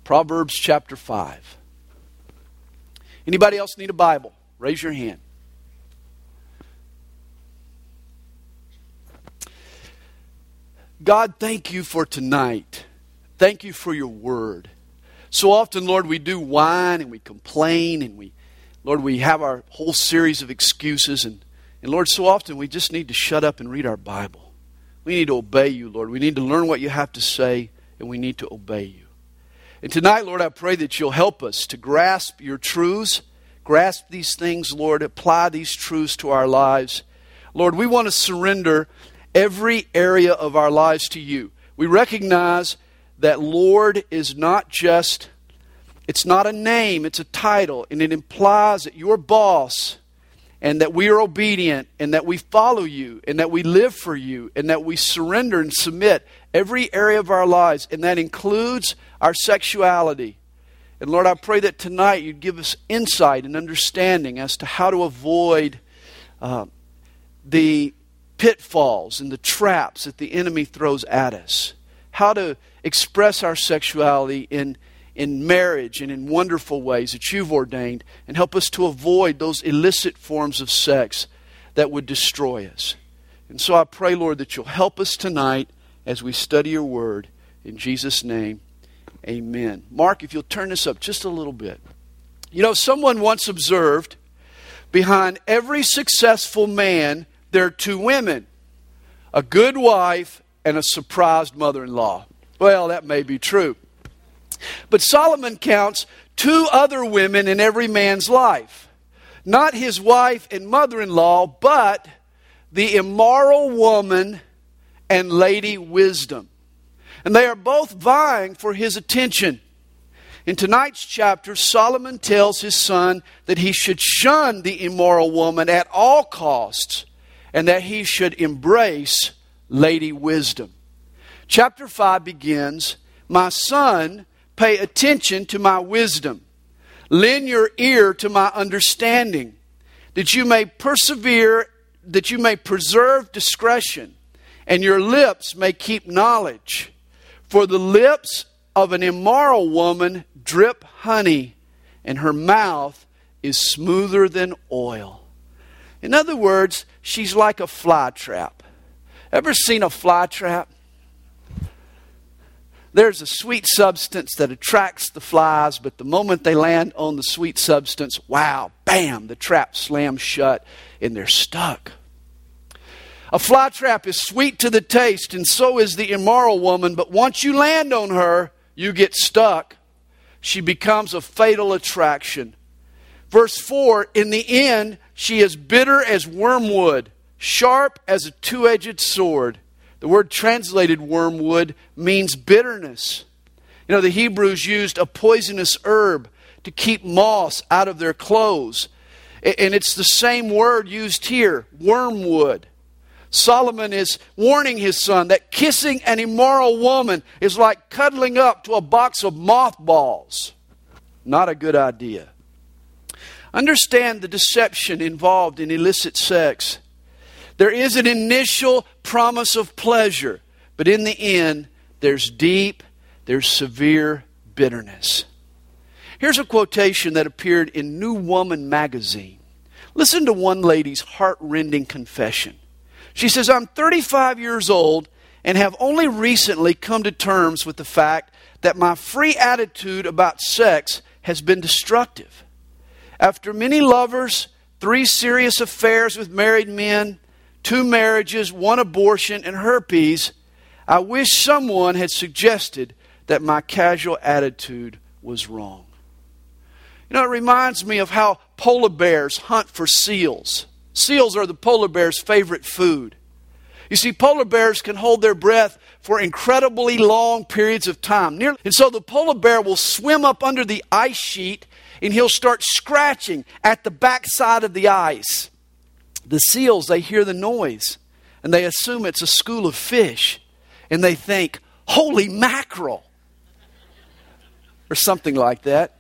Proverbs chapter 5. Anybody else need a Bible? Raise your hand. God, thank you for tonight. Thank you for your word. So often, Lord, we do whine and we complain and Lord, we have our whole series of excuses. And Lord, so often we just need to shut up and read our Bible. We need to obey you, Lord. We need to learn what you have to say, and we need to obey you. And tonight, Lord, I pray that you'll help us to grasp your truths, grasp these things, Lord, apply these truths to our lives. Lord, we want to surrender every area of our lives to you. We recognize that Lord is not just, it's not a name, it's a title, and it implies that you're boss, and that we are obedient, and that we follow you, and that we live for you, and that we surrender and submit every area of our lives, and that includes our sexuality. And Lord, I pray that tonight you'd give us insight and understanding as to how to avoid the pitfalls and the traps that the enemy throws at us. How to express our sexuality in marriage and in wonderful ways that you've ordained, and help us to avoid those illicit forms of sex that would destroy us. And so I pray, Lord, that you'll help us tonight as we study your word. In Jesus' name, amen. Mark, if you'll turn this up just a little bit. You know, someone once observed, behind every successful man, there are two women, a good wife and a surprised mother-in-law. Well, that may be true. But Solomon counts two other women in every man's life. Not his wife and mother-in-law, but the immoral woman and Lady Wisdom. And they are both vying for his attention. In tonight's chapter, Solomon tells his son that he should shun the immoral woman at all costs, and that he should embrace Lady Wisdom. Chapter 5 begins, "My son, pay attention to my wisdom. Lend your ear to my understanding, that you may persevere, that you may preserve discretion, and your lips may keep knowledge. For the lips of an immoral woman drip honey, and her mouth is smoother than oil." In other words, she's like a fly trap. Ever seen a fly trap? There's a sweet substance that attracts the flies, but the moment they land on the sweet substance, wow, bam, the trap slams shut and they're stuck. A fly trap is sweet to the taste, and so is the immoral woman, but once you land on her, you get stuck. She becomes a fatal attraction. Verse 4, "In the end, she is bitter as wormwood, sharp as a two-edged sword." The word translated wormwood means bitterness. You know, the Hebrews used a poisonous herb to keep moths out of their clothes. And it's the same word used here, wormwood. Solomon is warning his son that kissing an immoral woman is like cuddling up to a box of mothballs. Not a good idea. Understand the deception involved in illicit sex. There is an initial promise of pleasure, but in the end, there's severe bitterness. Here's a quotation that appeared in New Woman magazine. Listen to one lady's heart-rending confession. She says, "I'm 35 years old and have only recently come to terms with the fact that my free attitude about sex has been destructive. After many lovers, 3 serious affairs with married men, 2 marriages, 1 abortion, and herpes, I wish someone had suggested that my casual attitude was wrong." You know, it reminds me of how polar bears hunt for seals. Seals are the polar bear's favorite food. You see, polar bears can hold their breath for incredibly long periods of time. And so the polar bear will swim up under the ice sheet and he'll start scratching at the backside of the ice. The seals, they hear the noise and they assume it's a school of fish. And they think, "Holy mackerel," or something like that.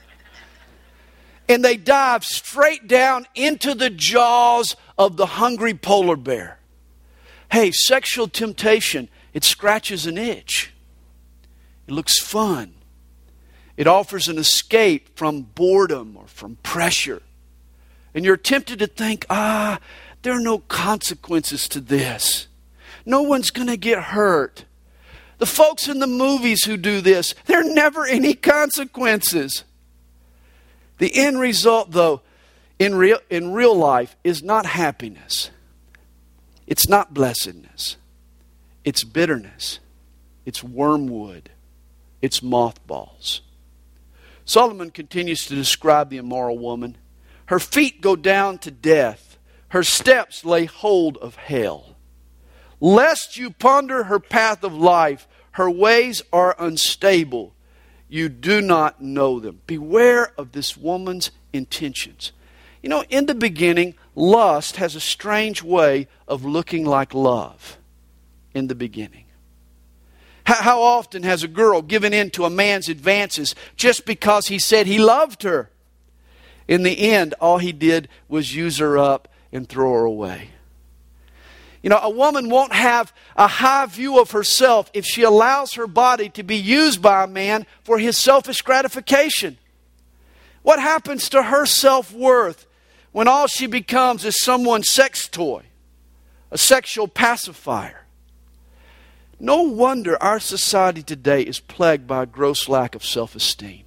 And they dive straight down into the jaws of the hungry polar bear. Hey, sexual temptation, it scratches an itch. It looks fun. It offers an escape from boredom or from pressure. And you're tempted to think, there are no consequences to this. No one's going to get hurt. The folks in the movies who do this, there are never any consequences. The end result, though, in real life is not happiness. It's not blessedness. It's bitterness. It's wormwood. It's mothballs. Solomon continues to describe the immoral woman. Her feet go down to death. Her steps lay hold of hell. Lest you ponder her path of life, her ways are unstable. You do not know them. Beware of this woman's intentions. You know, in the beginning, lust has a strange way of looking like love. In the beginning. How often has a girl given in to a man's advances just because he said he loved her? In the end, all he did was use her up and throw her away. You know, a woman won't have a high view of herself if she allows her body to be used by a man for his selfish gratification. What happens to her self-worth when all she becomes is someone's sex toy, a sexual pacifier? No wonder our society today is plagued by a gross lack of self-esteem.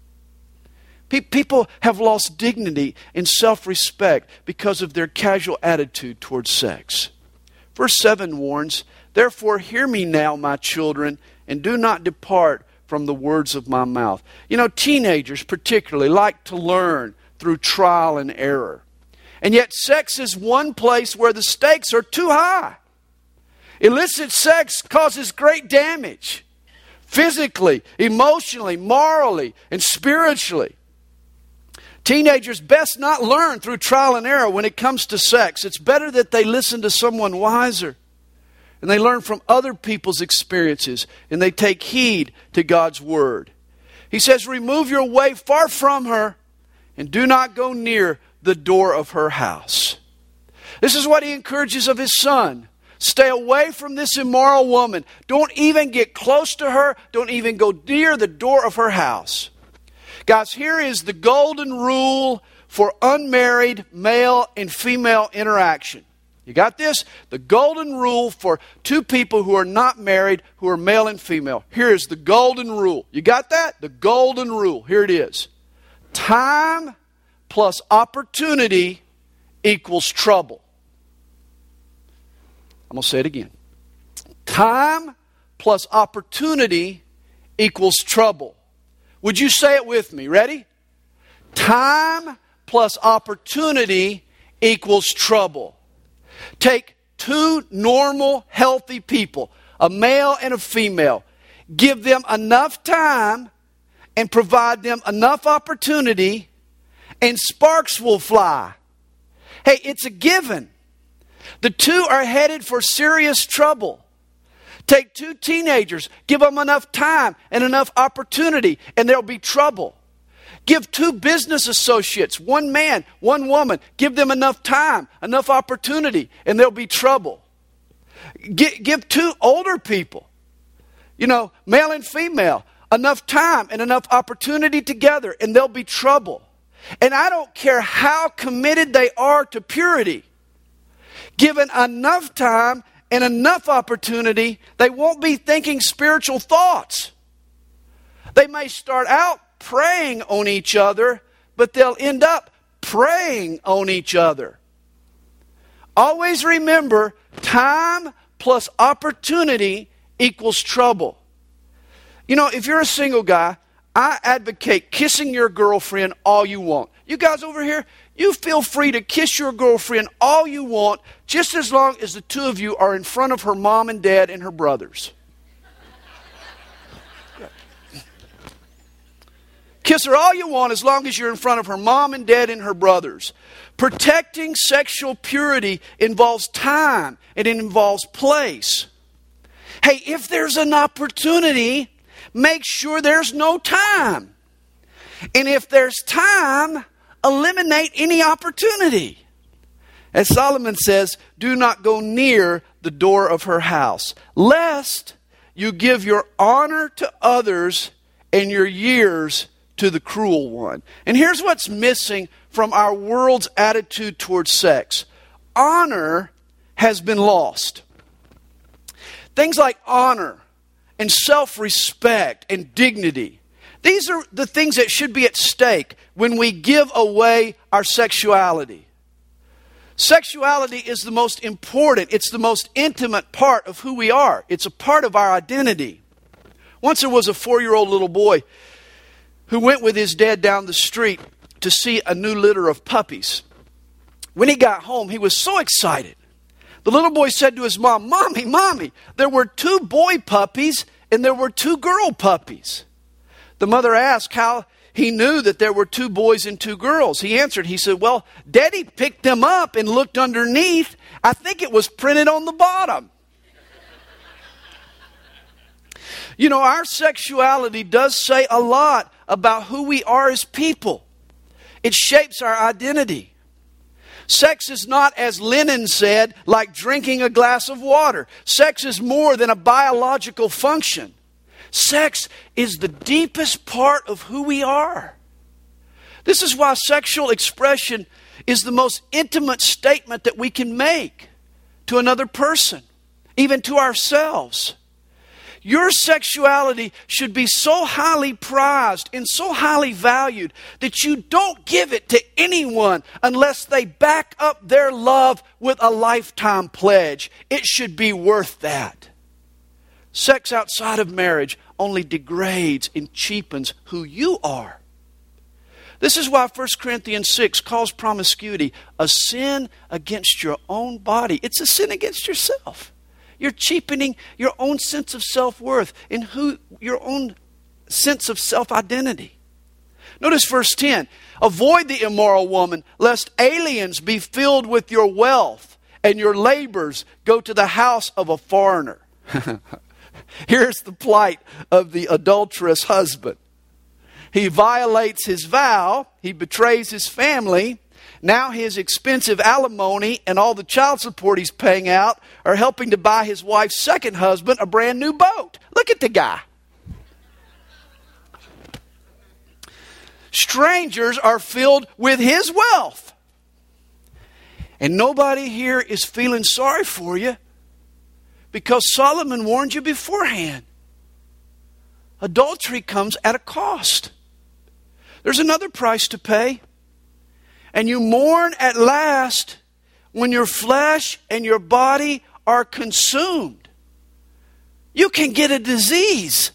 People have lost dignity and self-respect because of their casual attitude towards sex. Verse 7 warns, "Therefore hear me now, my children, and do not depart from the words of my mouth." You know, teenagers particularly like to learn through trial and error. And yet sex is one place where the stakes are too high. Illicit sex causes great damage, physically, emotionally, morally, and spiritually. Teenagers best not learn through trial and error when it comes to sex. It's better that they listen to someone wiser. And they learn from other people's experiences. And they take heed to God's word. He says, remove your way far from her. And do not go near the door of her house. This is what he encourages of his son. Stay away from this immoral woman. Don't even get close to her. Don't even go near the door of her house. Guys, here is the golden rule for unmarried male and female interaction. You got this? The golden rule for two people who are not married, who are male and female. Here is the golden rule. You got that? The golden rule. Here it is. Time plus opportunity equals trouble. I'm going to say it again. Time plus opportunity equals trouble. Would you say it with me? Ready? Time plus opportunity equals trouble. Take two normal, healthy people, a male and a female. Give them enough time and provide them enough opportunity, and sparks will fly. Hey, it's a given. The two are headed for serious trouble. Take two teenagers, give them enough time and enough opportunity, and there'll be trouble. Give two business associates, one man, one woman, give them enough time, enough opportunity, and there'll be trouble. Give two older people, male and female, enough time and enough opportunity together, and there'll be trouble. And I don't care how committed they are to purity. Given enough time and enough opportunity, they won't be thinking spiritual thoughts. They may start out praying on each other, but they'll end up preying on each other. Always remember, time plus opportunity equals trouble. If you're a single guy, I advocate kissing your girlfriend all you want. You guys over here, you feel free to kiss your girlfriend all you want, just as long as the two of you are in front of her mom and dad and her brothers. Kiss her all you want as long as you're in front of her mom and dad and her brothers. Protecting sexual purity involves time and it involves place. Hey, if there's an opportunity, make sure there's no time. And if there's time, eliminate any opportunity. As Solomon says, do not go near the door of her house, lest you give your honor to others and your years to the cruel one. And here's what's missing from our world's attitude towards sex. Honor has been lost. Things like honor and self-respect and dignity. These are the things that should be at stake when we give away our sexuality. Sexuality is the most important, it's the most intimate part of who we are. It's a part of our identity. Once there was a 4-year-old little boy who went with his dad down the street to see a new litter of puppies. When he got home, he was so excited. The little boy said to his mom, Mommy, there were 2 boy puppies and there were 2 girl puppies. The mother asked how he knew that there were 2 boys and 2 girls. He answered, he said, well, Daddy picked them up and looked underneath. I think it was printed on the bottom. You know, our sexuality does say a lot about who we are as people. It shapes our identity. Sex is not, as Lenin said, like drinking a glass of water. Sex is more than a biological function. Sex is the deepest part of who we are. This is why sexual expression is the most intimate statement that we can make to another person, even to ourselves. Your sexuality should be so highly prized and so highly valued that you don't give it to anyone unless they back up their love with a lifetime pledge. It should be worth that. Sex outside of marriage only degrades and cheapens who you are. This is why 1 Corinthians 6 calls promiscuity a sin against your own body. It's a sin against yourself. You're cheapening your own sense of self-worth and your own sense of self-identity. Notice verse 10. Avoid the immoral woman, lest aliens be filled with your wealth and your labors go to the house of a foreigner. Here's the plight of the adulterous husband. He violates his vow. He betrays his family. Now his expensive alimony and all the child support he's paying out are helping to buy his wife's second husband a brand new boat. Look at the guy. Strangers are filled with his wealth. And nobody here is feeling sorry for you because Solomon warned you beforehand. Adultery comes at a cost. There's another price to pay. And you mourn at last when your flesh and your body are consumed. You can get a disease.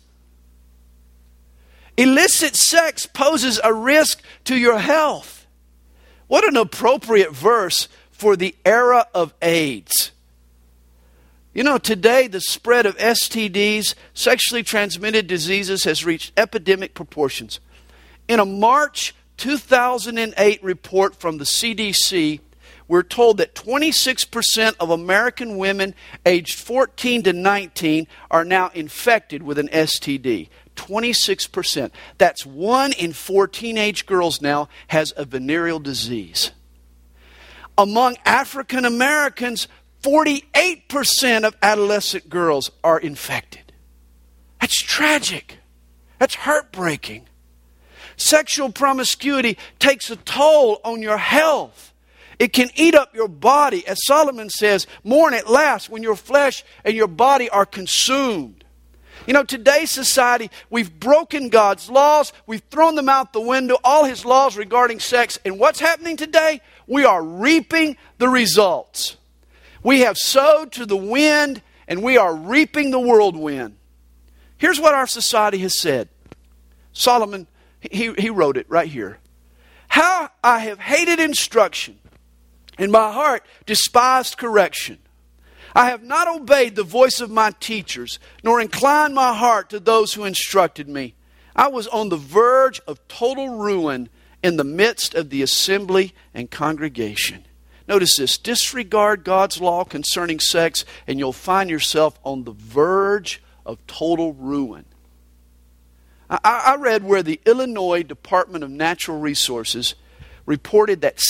Illicit sex poses a risk to your health. What an appropriate verse for the era of AIDS. You know, today the spread of STDs, sexually transmitted diseases, has reached epidemic proportions. In a March 2008 report from the CDC, we're told that 26% of American women aged 14 to 19 are now infected with an STD. 26%. That's 1 in 4 teenage girls now has a venereal disease. Among African Americans, 48% of adolescent girls are infected. That's tragic. That's heartbreaking. Sexual promiscuity takes a toll on your health. It can eat up your body. As Solomon says, mourn at last when your flesh and your body are consumed. You know, today's society, we've broken God's laws. We've thrown them out the window, all His laws regarding sex. And what's happening today? We are reaping the results. We have sowed to the wind, and we are reaping the whirlwind. Here's what our society has said. Solomon, he wrote it right here. How I have hated instruction, and my heart despised correction. I have not obeyed the voice of my teachers, nor inclined my heart to those who instructed me. I was on the verge of total ruin in the midst of the assembly and congregation. Notice this. Disregard God's law concerning sex, and you'll find yourself on the verge of total ruin. I read where the Illinois Department of Natural Resources reported that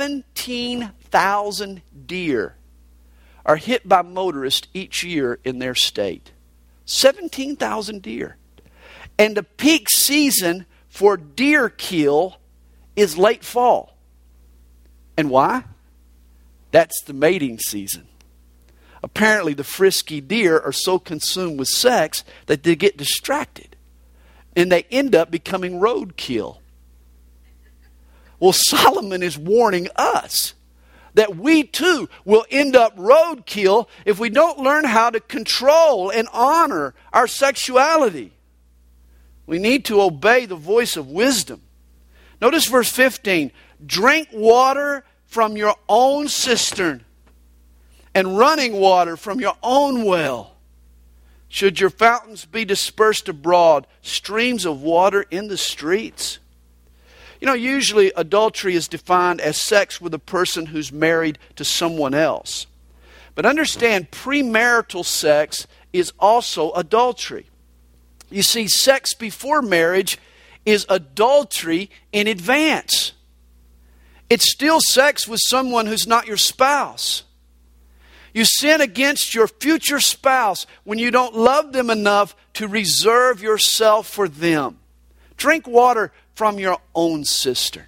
17,000 deer are hit by motorists each year in their state. 17,000 deer. And the peak season for deer kill is late fall. And why? That's the mating season. Apparently, the frisky deer are so consumed with sex that they get distracted. And they end up becoming roadkill. Well, Solomon is warning us that we too will end up roadkill if we don't learn how to control and honor our sexuality. We need to obey the voice of wisdom. Notice verse 15. Drink water from your own cistern and running water from your own well. Should your fountains be dispersed abroad, streams of water in the streets? You know, usually adultery is defined as sex with a person who's married to someone else. But understand, premarital sex is also adultery. You see, sex before marriage is adultery in advance. It's still sex with someone who's not your spouse. You sin against your future spouse when you don't love them enough to reserve yourself for them. Drink water from your own cistern.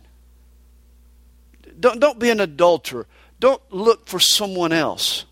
Don't be an adulterer. Don't look for someone else.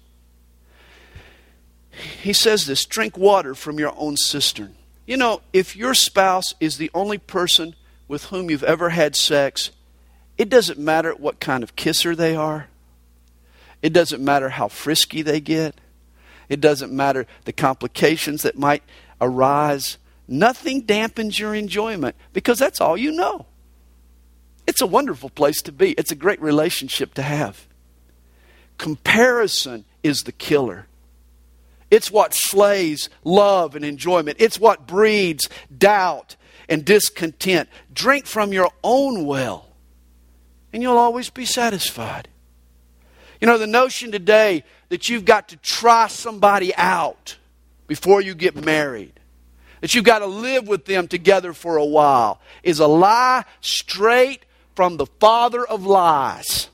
He says this, drink water from your own cistern. You know, if your spouse is the only person with whom you've ever had sex, it doesn't matter what kind of kisser they are. It doesn't matter how frisky they get. It doesn't matter the complications that might arise. Nothing dampens your enjoyment because that's all you know. It's a wonderful place to be. It's a great relationship to have. Comparison is the killer. It's what slays love and enjoyment. It's what breeds doubt and discontent. Drink from your own well, and you'll always be satisfied. You know, the notion today that you've got to try somebody out before you get married, that you've got to live with them together for a while, is a lie straight from the father of lies.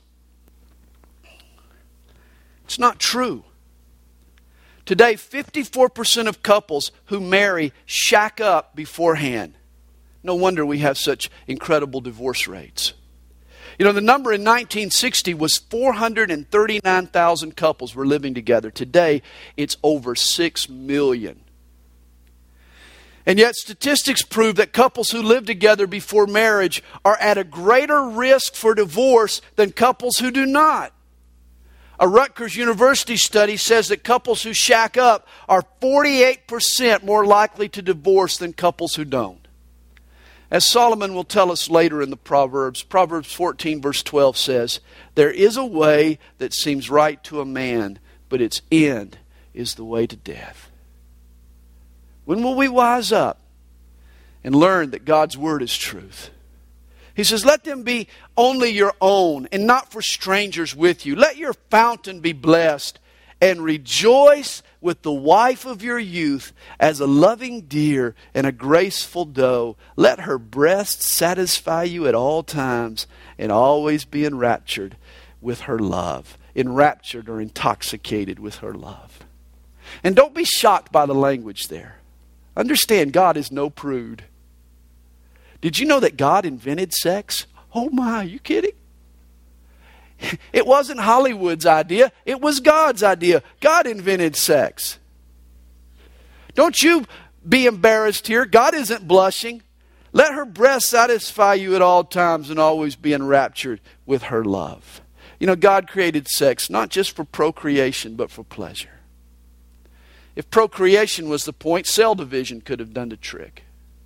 It's not true. Today, 54% of couples who marry shack up beforehand. No wonder we have such incredible divorce rates. You know, the number in 1960 was 439,000 couples were living together. Today, it's over 6 million. And yet statistics prove that couples who live together before marriage are at a greater risk for divorce than couples who do not. A Rutgers University study says that couples who shack up are 48% more likely to divorce than couples who don't. As Solomon will tell us later in the Proverbs 14 verse 12 says, there is a way that seems right to a man, but its end is the way to death. When will we wise up and learn that God's word is truth? He says, let them be only your own and not for strangers with you. Let your fountain be blessed and rejoice with the wife of your youth as a loving deer and a graceful doe. Let her breast satisfy you at all times and always be enraptured with her love. Enraptured or intoxicated with her love. And don't be shocked by the language there. Understand, God is no prude. Did you know that God invented sex? Oh my, are you kidding? It wasn't Hollywood's idea. It was God's idea. God invented sex. Don't you be embarrassed here. God isn't blushing. Let her breast satisfy you at all times and always be enraptured with her love. You know, God created sex not just for procreation, but for pleasure. If procreation was the point, cell division could have done the trick.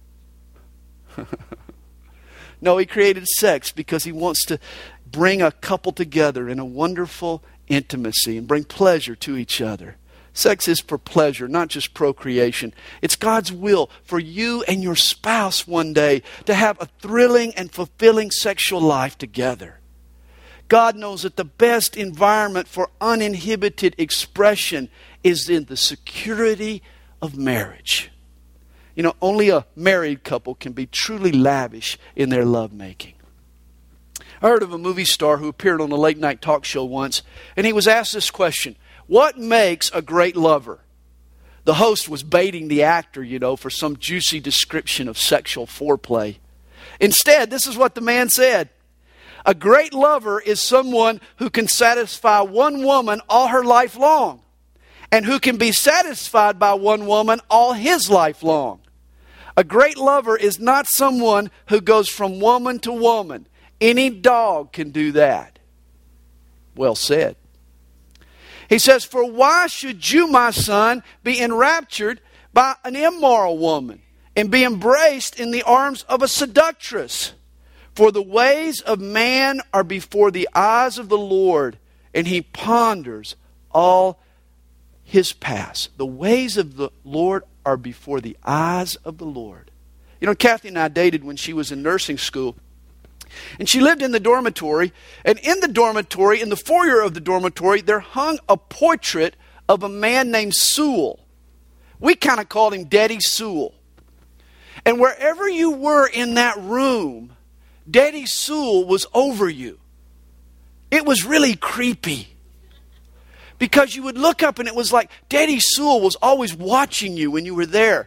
No, he created sex because he wants to bring a couple together in a wonderful intimacy and bring pleasure to each other. Sex is for pleasure, not just procreation. It's God's will for you and your spouse one day to have a thrilling and fulfilling sexual life together. God knows that the best environment for uninhibited expression is in the security of marriage. You know, only a married couple can be truly lavish in their lovemaking. I heard of a movie star who appeared on a late night talk show once, and he was asked this question: what makes a great lover? The host was baiting the actor, for some juicy description of sexual foreplay. Instead, this is what the man said. A great lover is someone who can satisfy one woman all her life long, and who can be satisfied by one woman all his life long. A great lover is not someone who goes from woman to woman. Any dog can do that. Well said. He says, for why should you, my son, be enraptured by an immoral woman and be embraced in the arms of a seductress? For the ways of man are before the eyes of the Lord, and he ponders all his past. The ways of the Lord are before the eyes of the Lord. Kathy and I dated when she was in nursing school. And she lived in the dormitory. And in the dormitory, in the foyer of the dormitory, there hung a portrait of a man named Sewell. We kind of called him Daddy Sewell. And wherever you were in that room, Daddy Sewell was over you. It was really creepy. Because you would look up and it was like Daddy Sewell was always watching you when you were there,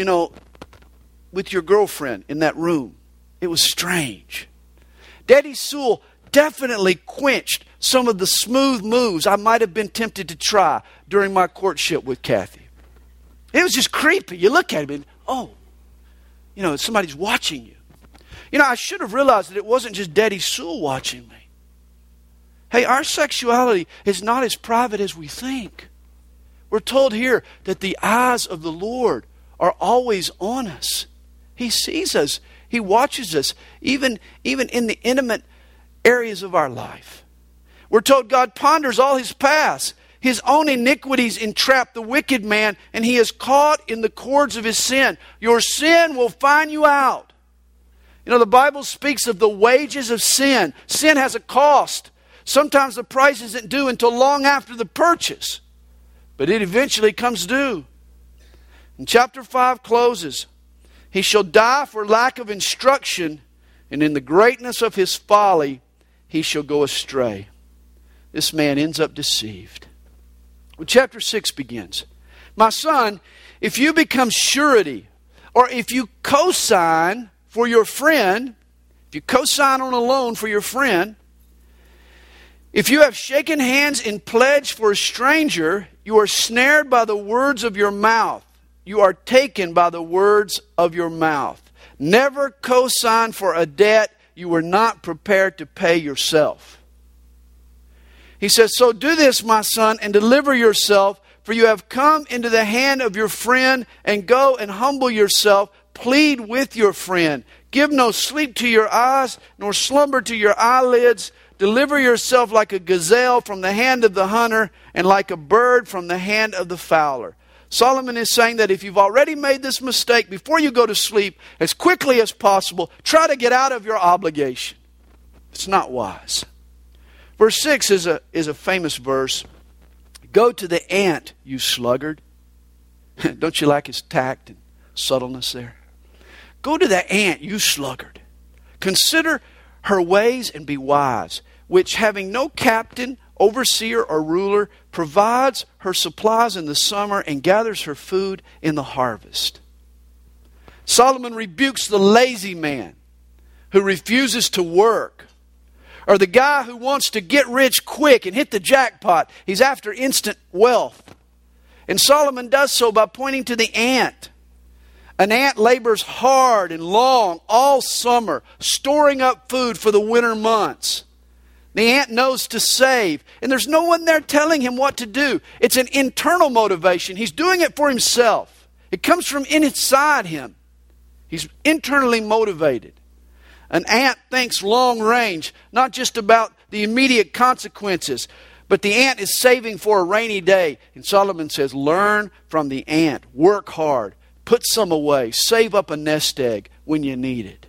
with your girlfriend in that room. It was strange. Daddy Sewell definitely quenched some of the smooth moves I might have been tempted to try during my courtship with Kathy. It was just creepy. You look at him and, somebody's watching you. I should have realized that it wasn't just Daddy Sewell watching me. Hey, our sexuality is not as private as we think. We're told here that the eyes of the Lord are always on us. He sees us. He watches us, even in the intimate areas of our life. We're told God ponders all his past. His own iniquities entrap the wicked man, and he is caught in the cords of his sin. Your sin will find you out. The Bible speaks of the wages of sin. Sin has a cost. Sometimes the price isn't due until long after the purchase, but it eventually comes due. And chapter 5 closes. He shall die for lack of instruction, and in the greatness of his folly he shall go astray. This man ends up deceived. Well, chapter 6 begins. My son, if you become surety, or if you co-sign for your friend, if you co-sign on a loan for your friend, if you have shaken hands in pledge for a stranger, you are snared by the words of your mouth. You are taken by the words of your mouth. Never co-sign for a debt you were not prepared to pay yourself. He says, so do this, my son, and deliver yourself, for you have come into the hand of your friend, and go and humble yourself. Plead with your friend. Give no sleep to your eyes, nor slumber to your eyelids. Deliver yourself like a gazelle from the hand of the hunter, and like a bird from the hand of the fowler. Solomon is saying that if you've already made this mistake, before you go to sleep, as quickly as possible, try to get out of your obligation. It's not wise. Verse 6 is a famous verse. Go to the ant, you sluggard. Don't you like his tact and subtleness there? Go to the ant, you sluggard. Consider her ways and be wise, which having no captain, overseer, or ruler, provides her supplies in the summer and gathers her food in the harvest. Solomon rebukes the lazy man who refuses to work, or the guy who wants to get rich quick and hit the jackpot. He's after instant wealth. And Solomon does so by pointing to the ant. An ant labors hard and long all summer, storing up food for the winter months. The ant knows to save, and there's no one there telling him what to do. It's an internal motivation. He's doing it for himself. It comes from inside him. He's internally motivated. An ant thinks long range, not just about the immediate consequences, but the ant is saving for a rainy day. And Solomon says, learn from the ant. Work hard. Put some away. Save up a nest egg when you need it.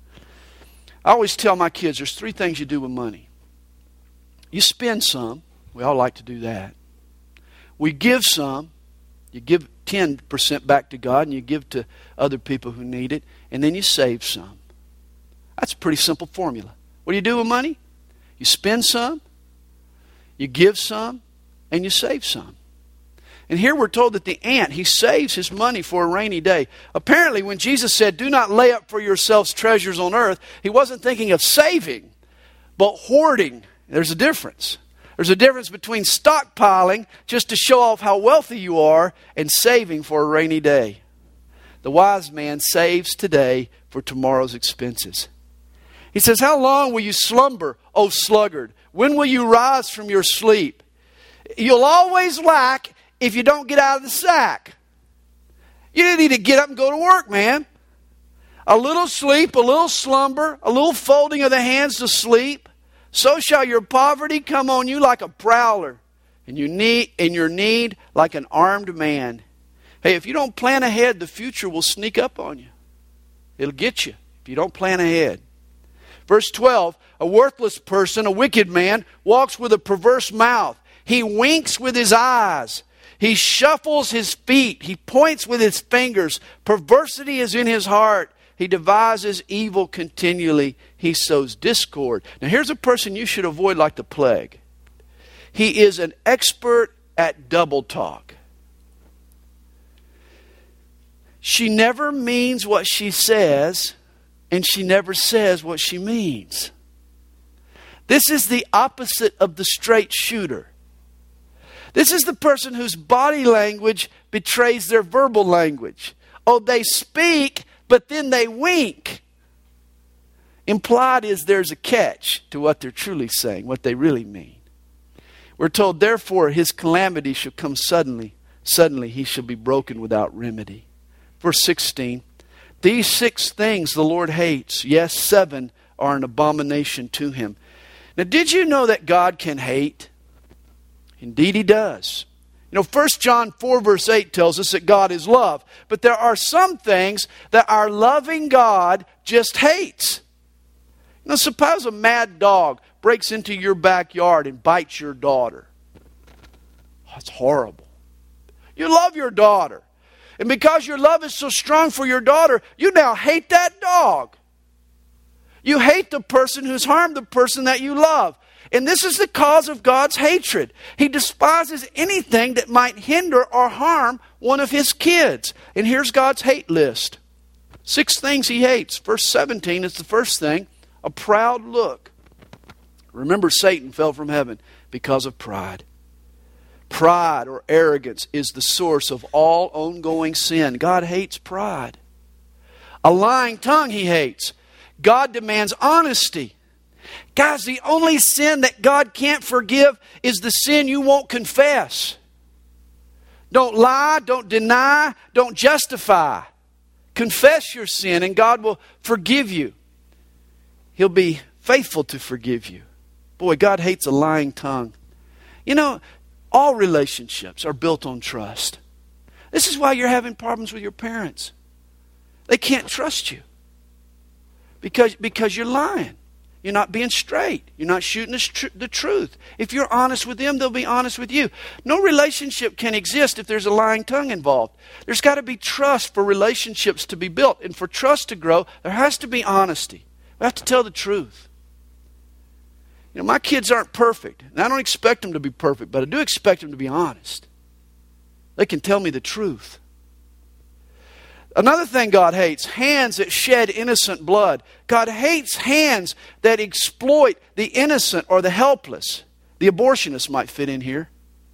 I always tell my kids there's 3 things you do with money. You spend some. We all like to do that. We give some. You give 10% back to God and you give to other people who need it. And then you save some. That's a pretty simple formula. What do you do with money? You spend some, you give some, and you save some. And here we're told that the ant, he saves his money for a rainy day. Apparently, when Jesus said, do not lay up for yourselves treasures on earth, he wasn't thinking of saving, but hoarding. There's a difference. There's a difference between stockpiling just to show off how wealthy you are and saving for a rainy day. The wise man saves today for tomorrow's expenses. He says, how long will you slumber, O sluggard? When will you rise from your sleep? You'll always lack if you don't get out of the sack. You need to get up and go to work, man. A little sleep, a little slumber, a little folding of the hands to sleep. So shall your poverty come on you like a prowler, and your need like an armed man. Hey, if you don't plan ahead, the future will sneak up on you. It'll get you if you don't plan ahead. Verse 12, a worthless person, a wicked man, walks with a perverse mouth. He winks with his eyes. He shuffles his feet. He points with his fingers. Perversity is in his heart. He devises evil continually. He sows discord. Now here's a person you should avoid like the plague. He is an expert at double talk. She never means what she says, and she never says what she means. This is the opposite of the straight shooter. This is the person whose body language betrays their verbal language. Oh, they speak, but then they wink. Implied is there's a catch to what they're truly saying, what they really mean. We're told, therefore, his calamity shall come suddenly. Suddenly he shall be broken without remedy. Verse 16, these 6 things the Lord hates. Yes, 7 are an abomination to him. Now, did you know that God can hate? Indeed he does. You know, 1 John 4 verse 8 tells us that God is love. But there are some things that our loving God just hates. Now, suppose a mad dog breaks into your backyard and bites your daughter. That's horrible. You love your daughter. And because your love is so strong for your daughter, you now hate that dog. You hate the person who's harmed the person that you love. And this is the cause of God's hatred. He despises anything that might hinder or harm one of his kids. And here's God's hate list. 6 things he hates. Verse 17 is the first thing. A proud look. Remember, Satan fell from heaven because of pride. Pride or arrogance is the source of all ongoing sin. God hates pride. A lying tongue he hates. God demands honesty. Guys, the only sin that God can't forgive is the sin you won't confess. Don't lie, don't deny, don't justify. Confess your sin and God will forgive you. He'll be faithful to forgive you. Boy, God hates a lying tongue. You know, all relationships are built on trust. This is why you're having problems with your parents. They can't trust you. Because you're lying. You're not being straight. You're not shooting the truth. If you're honest with them, they'll be honest with you. No relationship can exist if there's a lying tongue involved. There's got to be trust for relationships to be built. And for trust to grow, there has to be honesty. We have to tell the truth. You know, my kids aren't perfect. And I don't expect them to be perfect, but I do expect them to be honest. They can tell me the truth. Another thing God hates, hands that shed innocent blood. God hates hands that exploit the innocent or the helpless. The abortionist might fit in here.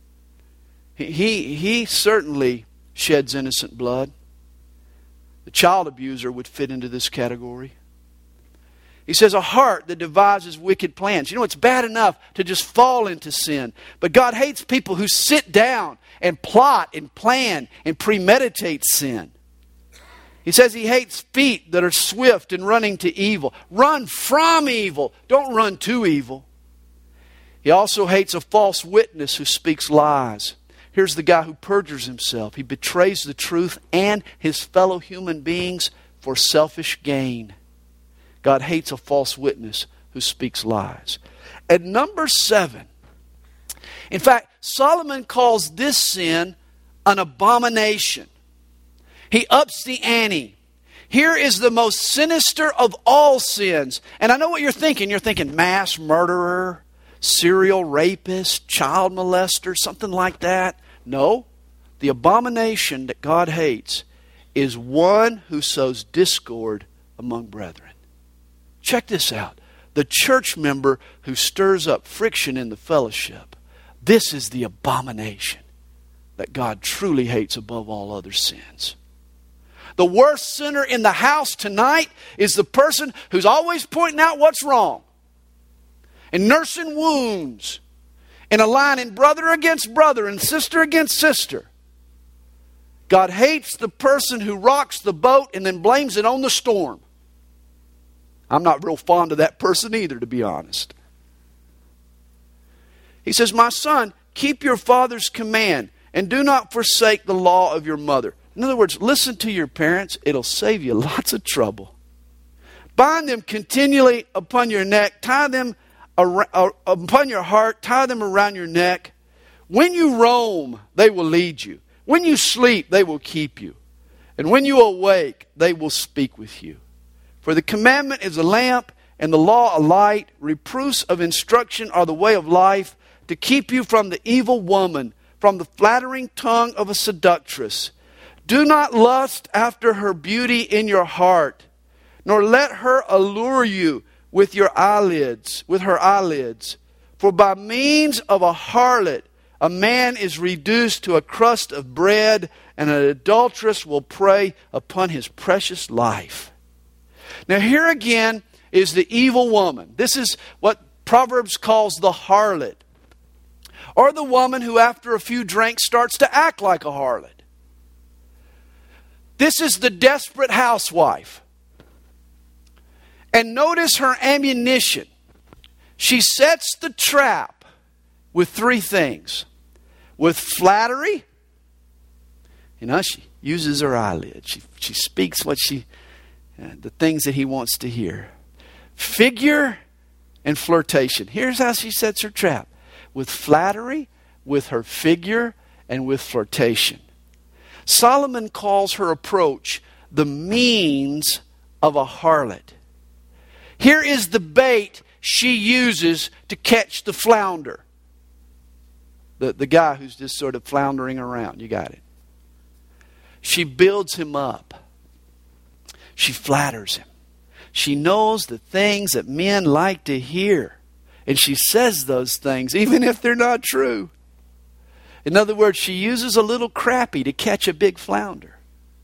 He certainly sheds innocent blood. The child abuser would fit into this category. He says a heart that devises wicked plans. You know, it's bad enough to just fall into sin. But God hates people who sit down and plot and plan and premeditate sin. He says he hates feet that are swift in running to evil. Run from evil. Don't run to evil. He also hates a false witness who speaks lies. Here's the guy who perjures himself. He betrays the truth and his fellow human beings for selfish gain. God hates a false witness who speaks lies. And number 7. In fact, Solomon calls this sin an abomination. He ups the ante. Here is the most sinister of all sins. And I know what you're thinking. You're thinking mass murderer, serial rapist, child molester, something like that. No. the abomination that God hates is one who sows discord among brethren. Check this out. The church member who stirs up friction in the fellowship. This is the abomination that God truly hates above all other sins. The worst sinner in the house tonight is the person who's always pointing out what's wrong and nursing wounds and aligning brother against brother and sister against sister. God hates the person who rocks the boat and then blames it on the storm. I'm not real fond of that person either, to be honest. He says, my son, keep your father's command and do not forsake the law of your mother. In other words, listen to your parents. It'll save you lots of trouble. Bind them continually upon your neck. Tie them upon your heart. Tie them around your neck. When you roam, they will lead you. When you sleep, they will keep you. And when you awake, they will speak with you. For the commandment is a lamp, and the law a light. Reproofs of instruction are the way of life, to keep you from the evil woman, from the flattering tongue of a seductress. Do not lust after her beauty in your heart, nor let her allure you with her eyelids. For by means of a harlot, a man is reduced to a crust of bread, and an adulteress will prey upon his precious life. Now here again is the evil woman. This is what Proverbs calls the harlot, or the woman who after a few drinks starts to act like a harlot. This is the desperate housewife. And notice her ammunition. She sets the trap with three things. With flattery. She uses her eyelid. She speaks the things that he wants to hear. Figure and flirtation. Here's how she sets her trap. With flattery, with her figure, and with flirtation. Solomon calls her approach the means of a harlot. Here is the bait she uses to catch the flounder. The guy who's just sort of floundering around. You got it. She builds him up. She flatters him. She knows the things that men like to hear. And she says those things even if they're not true. In other words, she uses a little crappie to catch a big flounder.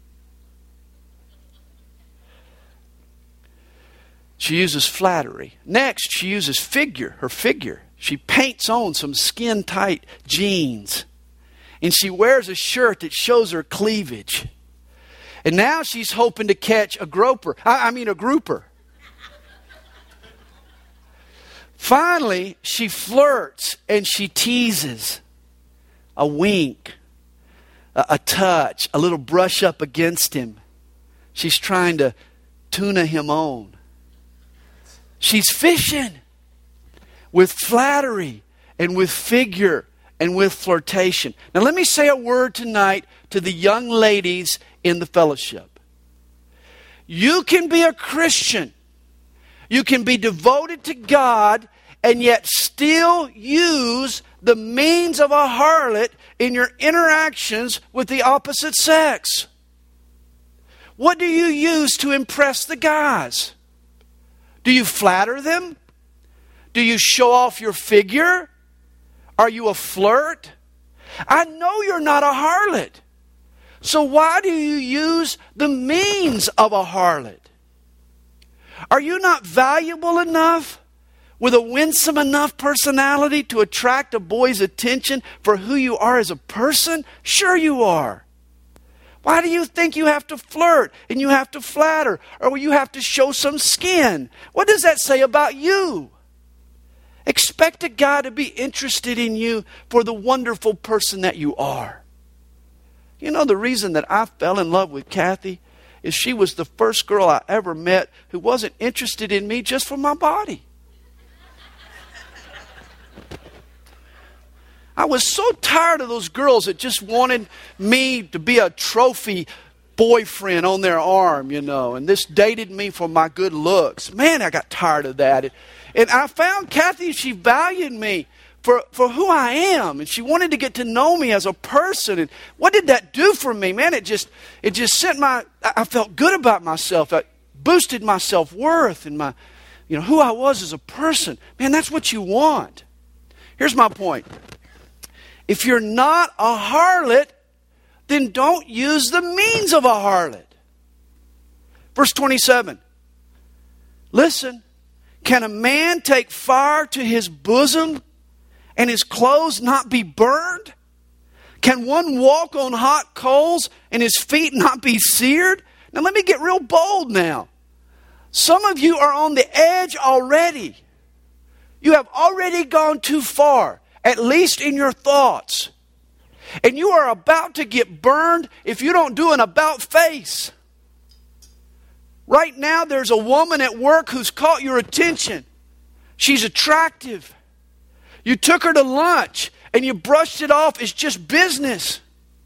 She uses flattery. Next, she uses her figure. She paints on some skin-tight jeans. And she wears a shirt that shows her cleavage. And now she's hoping to catch a grouper. Finally, she flirts and she teases. A wink, a touch, a little brush up against him. She's trying to tuna him on. She's fishing with flattery and with figure and with flirtation. Now let me say a word tonight to the young ladies in the fellowship. You can be a Christian. You can be devoted to God and yet still use the means of a harlot in your interactions with the opposite sex. What do you use to impress the guys? Do you flatter them? Do you show off your figure? Are you a flirt? I know you're not a harlot. So why do you use the means of a harlot? Are you not valuable enough with a winsome enough personality to attract a boy's attention for who you are as a person? Sure you are. Why do you think you have to flirt and you have to flatter or you have to show some skin? What does that say about you? Expect a guy to be interested in you for the wonderful person that you are. You know, the reason that I fell in love with Kathy is she was the first girl I ever met who wasn't interested in me just for my body. I was so tired of those girls that just wanted me to be a trophy boyfriend on their arm, and this dated me for my good looks. Man, I got tired of that. And I found Kathy, she valued me for who I am. And she wanted to get to know me as a person. And what did that do for me? Man, it just sent I felt good about myself. I boosted my self-worth and my, who I was as a person. Man, that's what you want. Here's my point. If you're not a harlot, then don't use the means of a harlot. Verse 27. Listen, can a man take fire to his bosom and his clothes not be burned? Can one walk on hot coals and his feet not be seared? Now let me get real bold now. Some of you are on the edge already. You have already gone too far, at least in your thoughts. And you are about to get burned if you don't do an about face. Right now there's a woman at work who's caught your attention. She's attractive. You took her to lunch and you brushed it off as just business.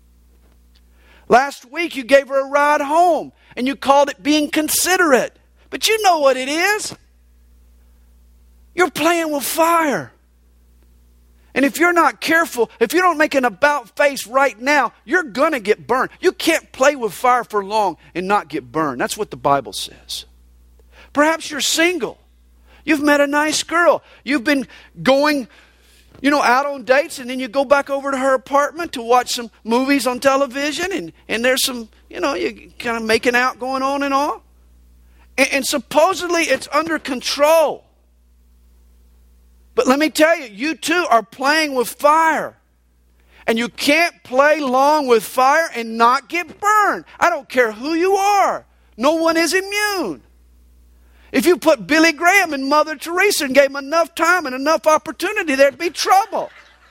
Last week you gave her a ride home and you called it being considerate. But you know what it is. You're playing with fire. And if you're not careful, if you don't make an about face right now, you're going to get burned. You can't play with fire for long and not get burned. That's what the Bible says. Perhaps you're single. You've met a nice girl. You've been going, out on dates, and then you go back over to her apartment to watch some movies on television, and there's some, you kind of making out going on and all. And supposedly it's under control. But let me tell you, you too are playing with fire. And you can't play long with fire and not get burned. I don't care who you are. No one is immune. If you put Billy Graham and Mother Teresa and gave them enough time and enough opportunity, there'd be trouble.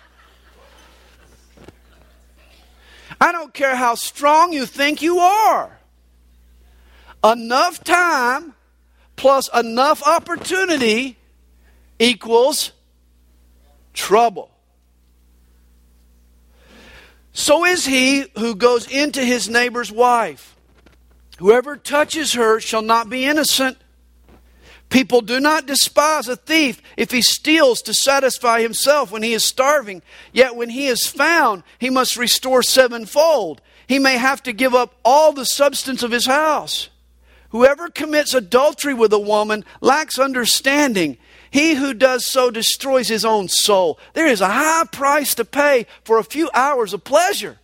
I don't care how strong you think you are. Enough time plus enough opportunity equals trouble. So is he who goes into his neighbor's wife. Whoever touches her shall not be innocent. People do not despise a thief if he steals to satisfy himself when he is starving. Yet when he is found, he must restore sevenfold. He may have to give up all the substance of his house. Whoever commits adultery with a woman lacks understanding. He who does so destroys his own soul. There is a high price to pay for a few hours of pleasure.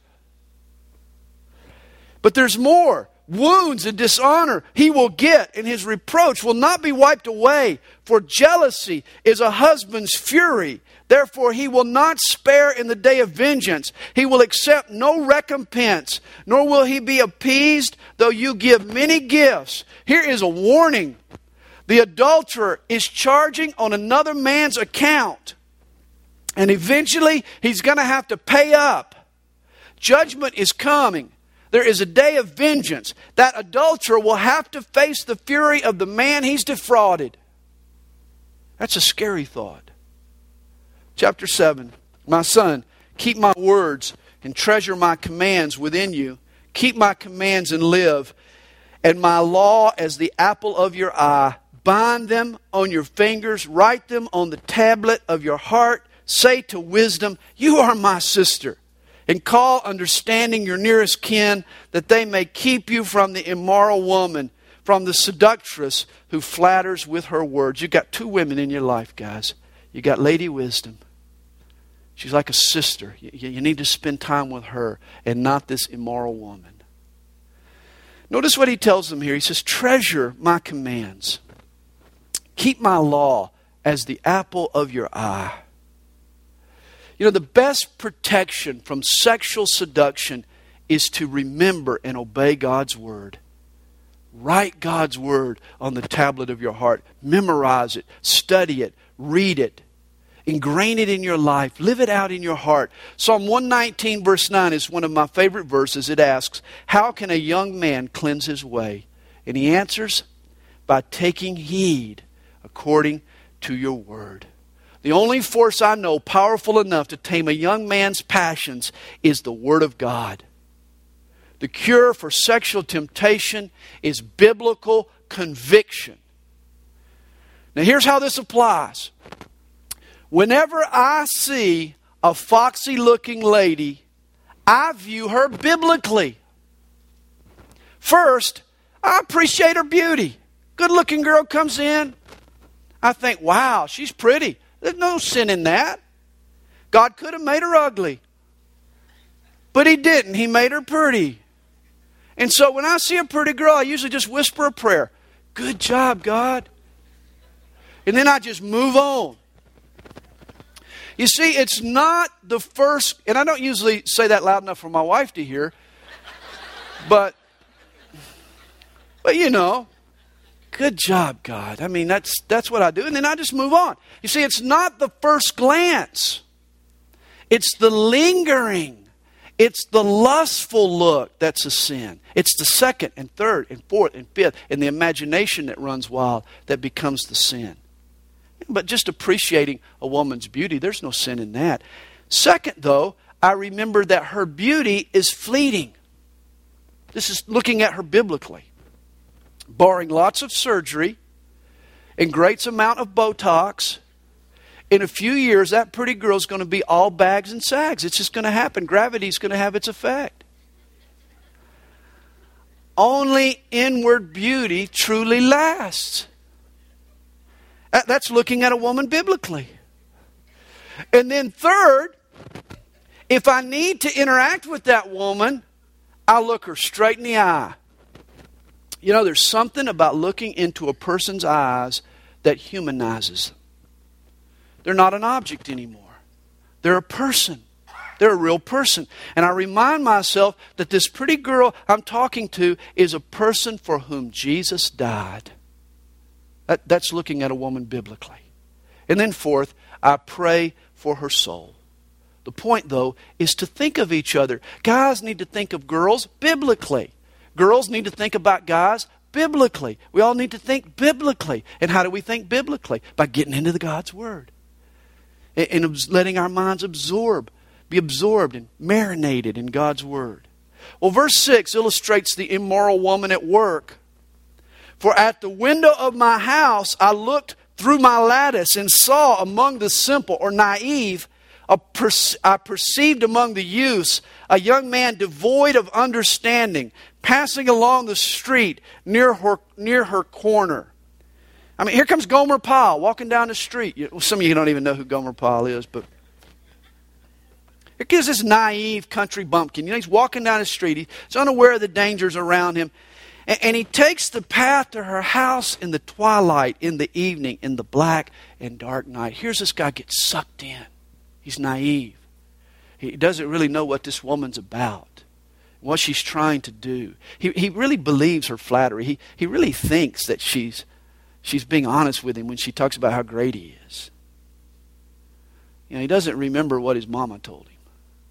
But there's more. Wounds and dishonor he will get, and his reproach will not be wiped away. For jealousy is a husband's fury. Therefore he will not spare in the day of vengeance. He will accept no recompense, nor will he be appeased, though you give many gifts. Here is a warning. The adulterer is charging on another man's account. And eventually he's going to have to pay up. Judgment is coming. There is a day of vengeance. That adulterer will have to face the fury of the man he's defrauded. That's a scary thought. Chapter 7. My son, keep my words and treasure my commands within you. Keep my commands and live. And my law as the apple of your eye. Bind them on your fingers. Write them on the tablet of your heart. Say to wisdom, you are my sister. And call understanding your nearest kin, that they may keep you from the immoral woman, from the seductress who flatters with her words. You've got two women in your life, guys. You got Lady Wisdom. She's like a sister. You need to spend time with her and not this immoral woman. Notice what he tells them here. He says, treasure my commands. Keep my law as the apple of your eye. The best protection from sexual seduction is to remember and obey God's Word. Write God's Word on the tablet of your heart. Memorize it. Study it. Read it. Ingrain it in your life. Live it out in your heart. Psalm 119 verse 9 is one of my favorite verses. It asks, how can a young man cleanse his way? And he answers, by taking heed according to your word. The only force I know powerful enough to tame a young man's passions is the Word of God. The cure for sexual temptation is biblical conviction. Now here's how this applies. Whenever I see a foxy-looking lady, I view her biblically. First, I appreciate her beauty. Good-looking girl comes in. I think, wow, she's pretty. There's no sin in that. God could have made her ugly. But He didn't. He made her pretty. And so when I see a pretty girl, I usually just whisper a prayer. Good job, God. And then I just move on. You see, it's not the first, and I don't usually say that loud enough for my wife to hear, but you know, good job, God. I mean, that's what I do. And then I just move on. You see, it's not the first glance. It's the lingering. It's the lustful look that's a sin. It's the second and third and fourth and fifth and the imagination that runs wild that becomes the sin. But just appreciating a woman's beauty, there's no sin in that. Second, though, I remember that her beauty is fleeting. This is looking at her biblically. Barring lots of surgery and great amount of Botox, in a few years, that pretty girl's going to be all bags and sags. It's just going to happen. Gravity's going to have its effect. Only inward beauty truly lasts. That's looking at a woman biblically. And then third, if I need to interact with that woman, I look her straight in the eye. You know, there's something about looking into a person's eyes that humanizes them. They're not an object anymore. They're a person. They're a real person. And I remind myself that this pretty girl I'm talking to is a person for whom Jesus died. That's looking at a woman biblically. And then fourth, I pray for her soul. The point, though, is to think of each other. Guys need to think of girls biblically. Girls need to think about guys biblically. We all need to think biblically. And how do we think biblically? By getting into God's Word. And letting our minds be absorbed and marinated in God's Word. Well, verse 6 illustrates the immoral woman at work. For at the window of my house I looked through my lattice and saw among the simple or naive, I perceived among the youths a young man devoid of understanding, passing along the street near her corner. I mean, here comes Gomer Pyle walking down the street. Some of you don't even know who Gomer Pyle is, but here comes this naive country bumpkin. You know, he's walking down the street. He's unaware of the dangers around him. And he takes the path to her house in the twilight, in the evening, in the black and dark night. Here's this guy get sucked in. He's naive. He doesn't really know what this woman's about, what she's trying to do. He really believes her flattery. He really thinks that she's being honest with him when she talks about how great he is. You know, he doesn't remember what his mama told him.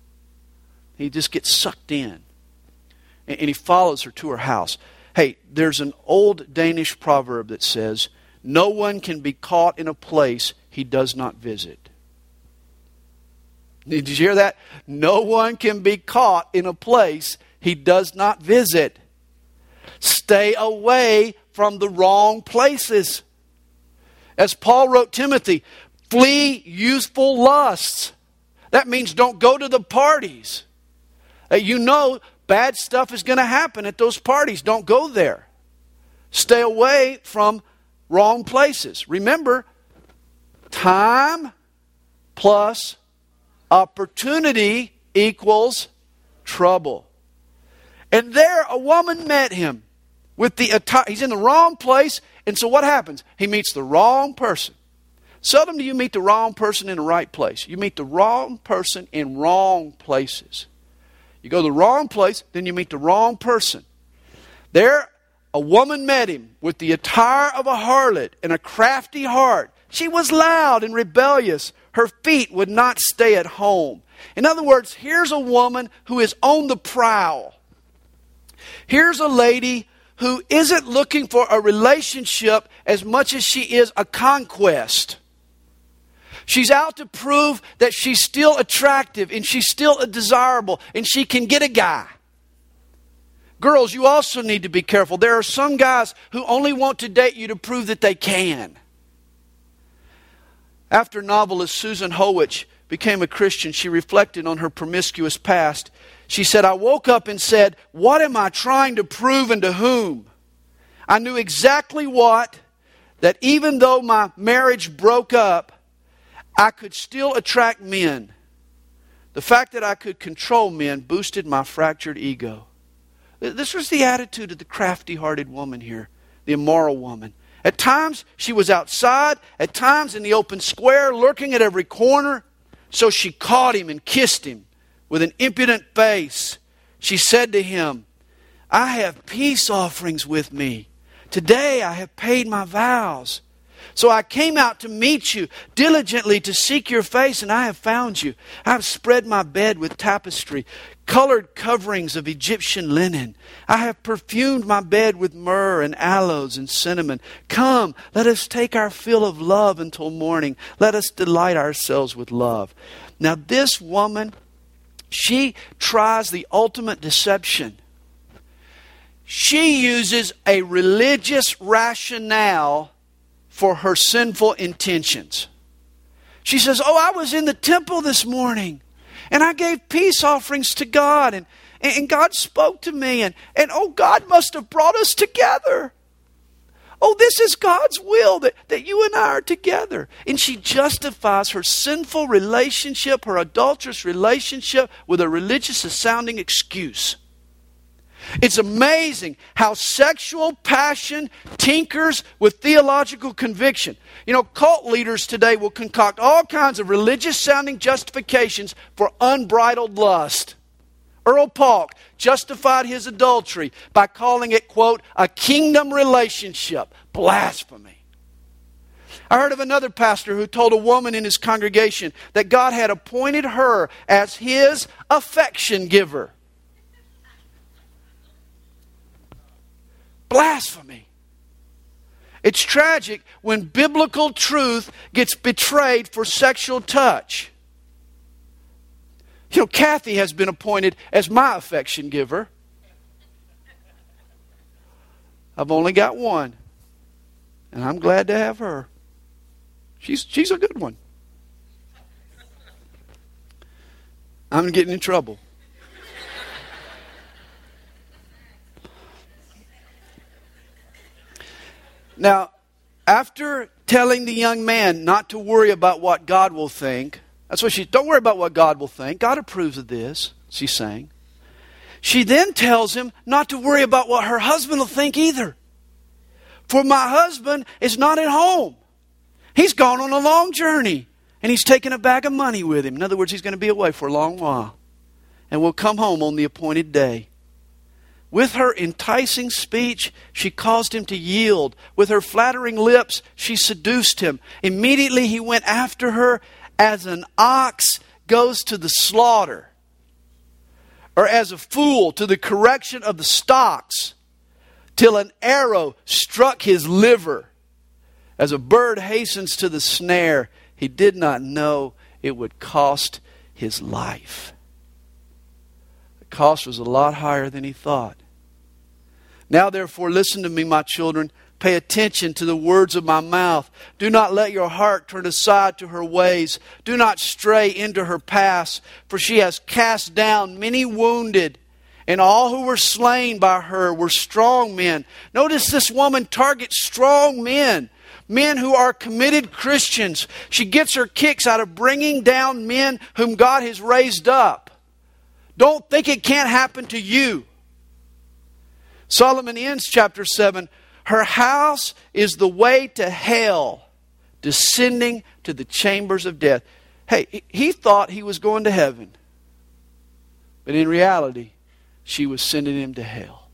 He just gets sucked in. And he follows her to her house. Hey, there's an old Danish proverb that says, no one can be caught in a place he does not visit. Did you hear that? No one can be caught in a place he does not visit. Stay away from the wrong places. As Paul wrote Timothy, flee youthful lusts. That means don't go to the parties. You know bad stuff is going to happen at those parties. Don't go there. Stay away from wrong places. Remember, time plus opportunity equals trouble. And there a woman met him with the attire. He's in the wrong place, and so what happens? He meets the wrong person. Seldom do you meet the wrong person in the right place. You meet the wrong person in wrong places. You go to the wrong place, then you meet the wrong person. There, a woman met him with the attire of a harlot and a crafty heart. She was loud and rebellious. Her feet would not stay at home. In other words, here's a woman who is on the prowl. Here's a lady who isn't looking for a relationship as much as she is a conquest. She's out to prove that she's still attractive and she's still desirable and she can get a guy. Girls, you also need to be careful. There are some guys who only want to date you to prove that they can. After novelist Susan Howich became a Christian, she reflected on her promiscuous past. She said, I woke up and said, what am I trying to prove and to whom? I knew exactly that even though my marriage broke up, I could still attract men. The fact that I could control men boosted my fractured ego. This was the attitude of the crafty-hearted woman here, the immoral woman. At times, she was outside, at times in the open square, lurking at every corner. So she caught him and kissed him with an impudent face. She said to him, I have peace offerings with me. Today I have paid my vows. So I came out to meet you, diligently to seek your face, and I have found you. I have spread my bed with tapestry, colored coverings of Egyptian linen. I have perfumed my bed with myrrh and aloes and cinnamon. Come, let us take our fill of love until morning. Let us delight ourselves with love. Now this woman, she tries the ultimate deception. She uses a religious rationale for her sinful intentions. She says, I was in the temple this morning and I gave peace offerings to God and God spoke to me and God must have brought us together. This is God's will that you and I are together. And she justifies her sinful relationship, her adulterous relationship with a religious sounding excuse. It's amazing how sexual passion tinkers with theological conviction. Cult leaders today will concoct all kinds of religious-sounding justifications for unbridled lust. Earl Polk justified his adultery by calling it, quote, a kingdom relationship. Blasphemy. I heard of another pastor who told a woman in his congregation that God had appointed her as his affection giver. Blasphemy. It's tragic when biblical truth gets betrayed for sexual touch. Kathy has been appointed as my affection giver. I've only got one. And I'm glad to have her. She's a good one. I'm getting in trouble. Now, after telling the young man not to worry about what God will think, that's what don't worry about what God will think. God approves of this, she's saying. She then tells him not to worry about what her husband will think either. For my husband is not at home. He's gone on a long journey and he's taken a bag of money with him. In other words, he's going to be away for a long while and will come home on the appointed day. With her enticing speech, she caused him to yield. With her flattering lips, she seduced him. Immediately he went after her as an ox goes to the slaughter, or as a fool to the correction of the stocks, till an arrow struck his liver. As a bird hastens to the snare, he did not know it would cost his life. Cost was a lot higher than he thought. Now therefore listen to me, my children. Pay attention to the words of my mouth. Do not let your heart turn aside to her ways. Do not stray into her paths. For she has cast down many wounded, and all who were slain by her were strong men. Notice this woman targets strong men. Men who are committed Christians. She gets her kicks out of bringing down men whom God has raised up. Don't think it can't happen to you. Solomon ends chapter 7. Her house is the way to hell, descending to the chambers of death. Hey, he thought he was going to heaven. But in reality, she was sending him to hell.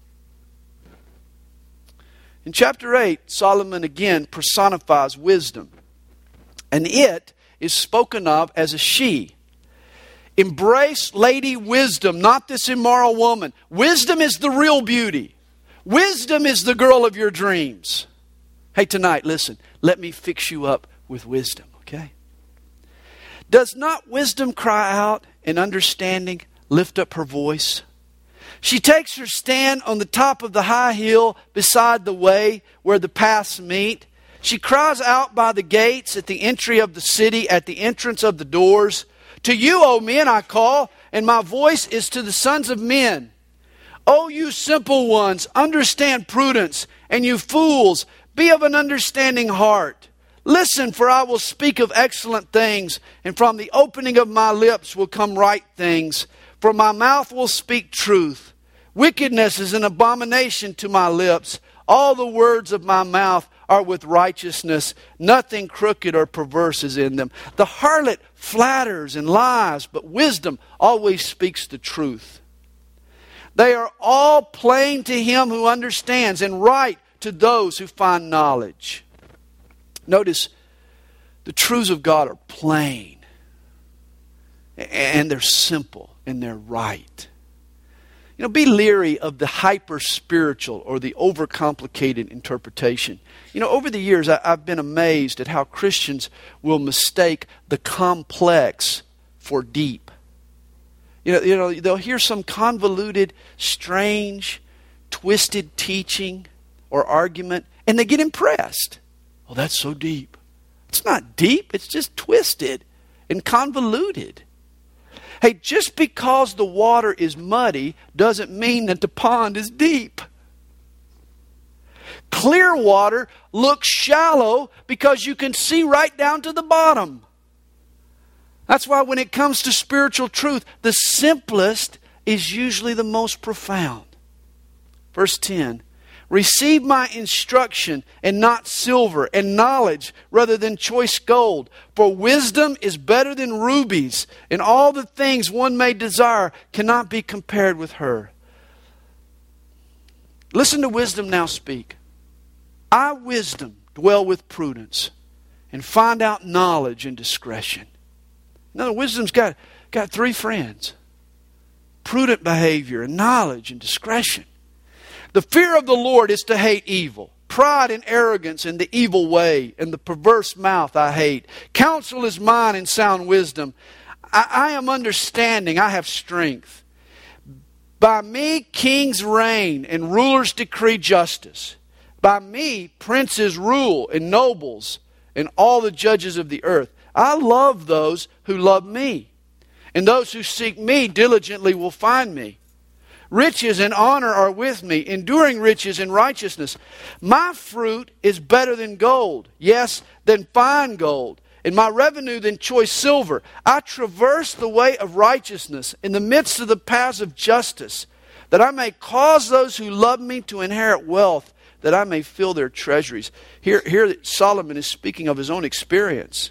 In chapter 8, Solomon again personifies wisdom. And it is spoken of as a she. Embrace Lady Wisdom, not this immoral woman. Wisdom is the real beauty. Wisdom is the girl of your dreams. Hey, tonight, listen. Let me fix you up with wisdom, okay? Does not wisdom cry out and understanding lift up her voice? She takes her stand on the top of the high hill beside the way where the paths meet. She cries out by the gates, at the entry of the city, at the entrance of the doors. To you, O men, I call, and my voice is to the sons of men. O you simple ones, understand prudence, and you fools, be of an understanding heart. Listen, for I will speak of excellent things, and from the opening of my lips will come right things. For my mouth will speak truth. Wickedness is an abomination to my lips. All the words of my mouth are with righteousness. Nothing crooked or perverse is in them. The harlot flatters and lies, but wisdom always speaks the truth. They are all plain to him who understands, and right to those who find knowledge. Notice, the truths of God are plain, and they're simple, and they're right. You know, be leery of the hyper-spiritual or the overcomplicated interpretation. You know, over the years, I've been amazed at how Christians will mistake the complex for deep. You know, they'll hear some convoluted, strange, twisted teaching or argument, and they get impressed. Oh, that's so deep. It's not deep, it's just twisted and convoluted. Hey, just because the water is muddy doesn't mean that the pond is deep. Clear water looks shallow because you can see right down to the bottom. That's why when it comes to spiritual truth, the simplest is usually the most profound. Verse 10. Receive my instruction and not silver, and knowledge rather than choice gold. For wisdom is better than rubies, and all the things one may desire cannot be compared with her. Listen to wisdom now speak. I, wisdom, dwell with prudence, and find out knowledge and discretion. Now, wisdom's got three friends. Prudent behavior and knowledge and discretion. The fear of the Lord is to hate evil. Pride and arrogance and the evil way and the perverse mouth I hate. Counsel is mine and sound wisdom. I am understanding. I have strength. By me kings reign and rulers decree justice. By me princes rule and nobles and all the judges of the earth. I love those who love me. And those who seek me diligently will find me. Riches and honor are with me, enduring riches and righteousness. My fruit is better than gold, yes, than fine gold, and my revenue than choice silver. I traverse the way of righteousness in the midst of the paths of justice, that I may cause those who love me to inherit wealth, that I may fill their treasuries. Here Solomon is speaking of his own experience.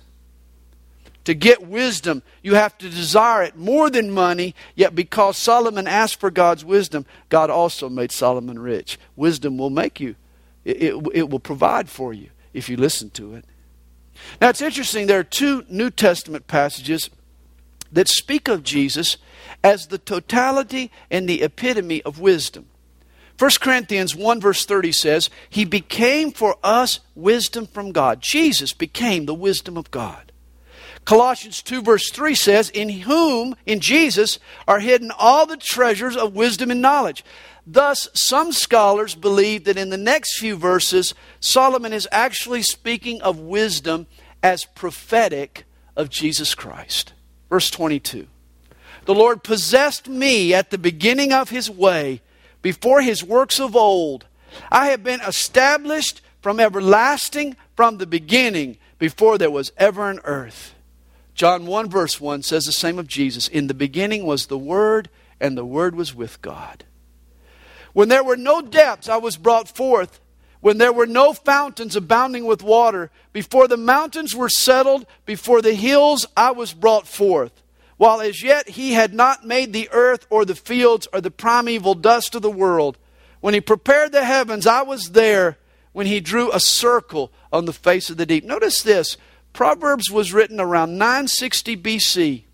To get wisdom, you have to desire it more than money. Yet because Solomon asked for God's wisdom, God also made Solomon rich. Wisdom will make you. It will provide for you if you listen to it. Now it's interesting, there are two New Testament passages that speak of Jesus as the totality and the epitome of wisdom. 1 Corinthians 1 verse 30 says, He became for us wisdom from God. Jesus became the wisdom of God. Colossians 2 verse 3 says, In whom, in Jesus, are hidden all the treasures of wisdom and knowledge. Thus, some scholars believe that in the next few verses, Solomon is actually speaking of wisdom as prophetic of Jesus Christ. Verse 22. The Lord possessed me at the beginning of His way, before His works of old. I have been established from everlasting, from the beginning, before there was ever an earth. John 1 verse 1 says the same of Jesus. In the beginning was the Word, and the Word was with God. When there were no depths, I was brought forth. When there were no fountains abounding with water, before the mountains were settled, before the hills, I was brought forth. While as yet He had not made the earth or the fields or the primeval dust of the world. When He prepared the heavens, I was there. When He drew a circle on the face of the deep. Notice this. Proverbs was written around 960 BC.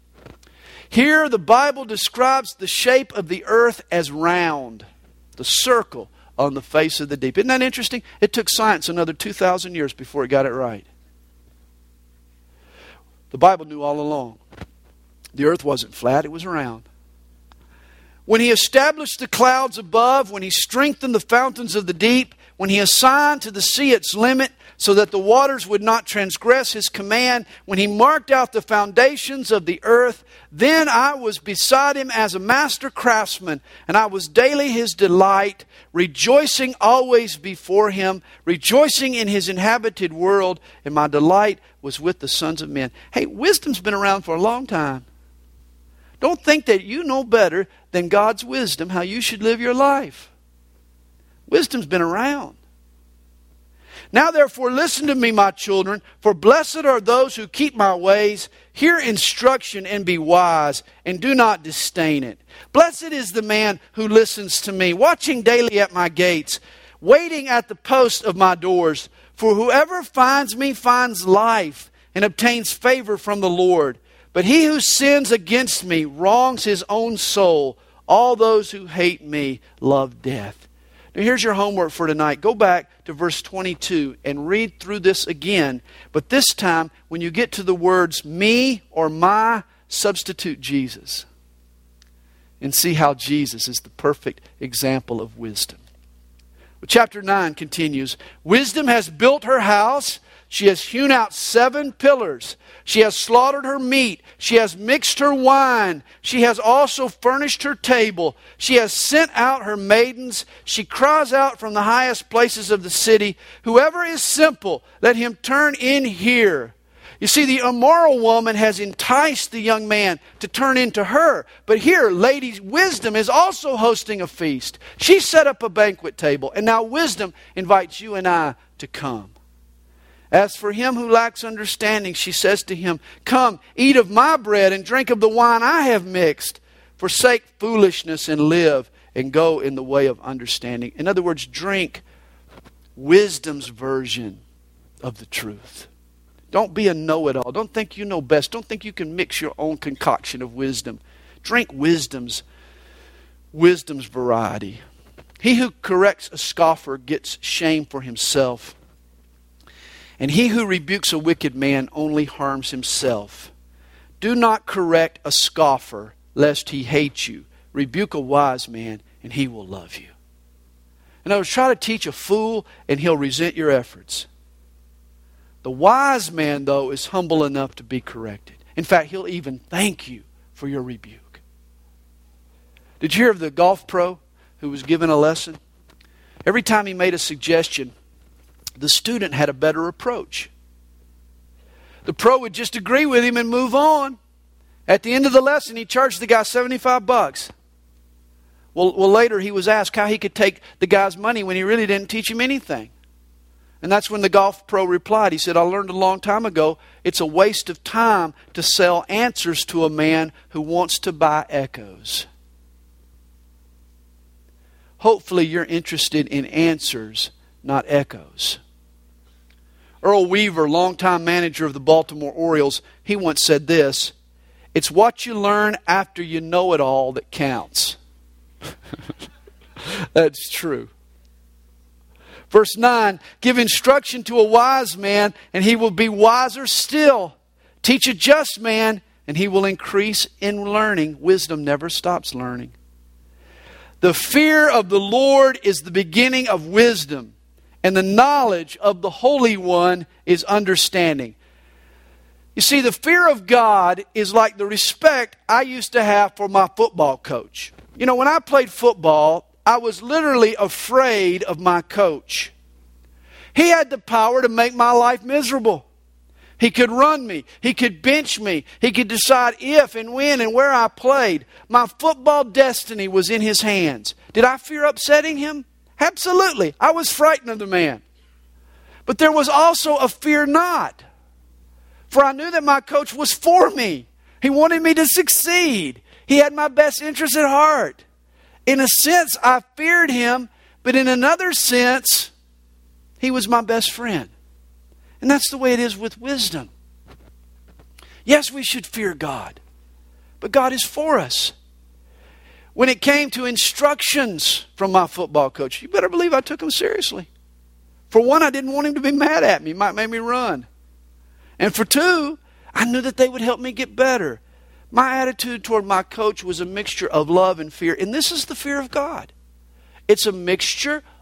Here the Bible describes the shape of the earth as round. The circle on the face of the deep. Isn't that interesting? It took science another 2,000 years before it got it right. The Bible knew all along. The earth wasn't flat, it was round. When He established the clouds above, when He strengthened the fountains of the deep, when He assigned to the sea its limit, so that the waters would not transgress His command, when He marked out the foundations of the earth, then I was beside Him as a master craftsman, and I was daily His delight, rejoicing always before Him, rejoicing in His inhabited world, and my delight was with the sons of men. Hey, wisdom's been around for a long time. Don't think that you know better than God's wisdom how you should live your life. Wisdom's been around. Now therefore listen to me, my children, for blessed are those who keep my ways. Hear instruction and be wise, and do not disdain it. Blessed is the man who listens to me, watching daily at my gates, waiting at the post of my doors. For whoever finds me finds life and obtains favor from the Lord. But he who sins against me wrongs his own soul. All those who hate me love death. Now here's your homework for tonight. Go back to verse 22 and read through this again. But this time, when you get to the words me or my, substitute Jesus. And see how Jesus is the perfect example of wisdom. Chapter 9 continues. Wisdom has built her house. She has hewn out 7 pillars. She has slaughtered her meat. She has mixed her wine. She has also furnished her table. She has sent out her maidens. She cries out from the highest places of the city, whoever is simple, let him turn in here. You see, the immoral woman has enticed the young man to turn into her. But here, Lady Wisdom is also hosting a feast. She set up a banquet table, and now Wisdom invites you and I to come. As for him who lacks understanding, she says to him, come, eat of my bread and drink of the wine I have mixed. Forsake foolishness and live, and go in the way of understanding. In other words, drink wisdom's version of the truth. Don't be a know-it-all. Don't think you know best. Don't think you can mix your own concoction of wisdom. Drink wisdom's variety. He who corrects a scoffer gets shame for himself. And he who rebukes a wicked man only harms himself. Do not correct a scoffer, lest he hate you. Rebuke a wise man, and he will love you. In other words, try to teach a fool, and he'll resent your efforts. The wise man, though, is humble enough to be corrected. In fact, he'll even thank you for your rebuke. Did you hear of the golf pro who was given a lesson? Every time he made a suggestion, the student had a better approach. The pro would just agree with him and move on. At the end of the lesson, he charged the guy $75. Well, later he was asked how he could take the guy's money when he really didn't teach him anything. And that's when the golf pro replied. He said, I learned a long time ago, it's a waste of time to sell answers to a man who wants to buy echoes. Hopefully you're interested in answers, not echoes. Earl Weaver, longtime manager of the Baltimore Orioles, he once said this, it's what you learn after you know it all that counts. That's true. Verse 9, give instruction to a wise man, and he will be wiser still. Teach a just man, and he will increase in learning. Wisdom never stops learning. The fear of the Lord is the beginning of wisdom, and the knowledge of the Holy One is understanding. You see, the fear of God is like the respect I used to have for my football coach. You know, when I played football, I was literally afraid of my coach. He had the power to make my life miserable. He could run me. He could bench me. He could decide if and when and where I played. My football destiny was in his hands. Did I fear upsetting him? Absolutely. I was frightened of the man. But there was also a fear not. For I knew that my coach was for me. He wanted me to succeed. He had my best interest at heart. In a sense, I feared him, but in another sense, he was my best friend. And that's the way it is with wisdom. Yes, we should fear God, but God is for us. When it came to instructions from my football coach, you better believe I took them seriously. For one, I didn't want him to be mad at me. He might make me run. And for two, I knew that they would help me get better. My attitude toward my coach was a mixture of love and fear. And this is the fear of God. It's a mixture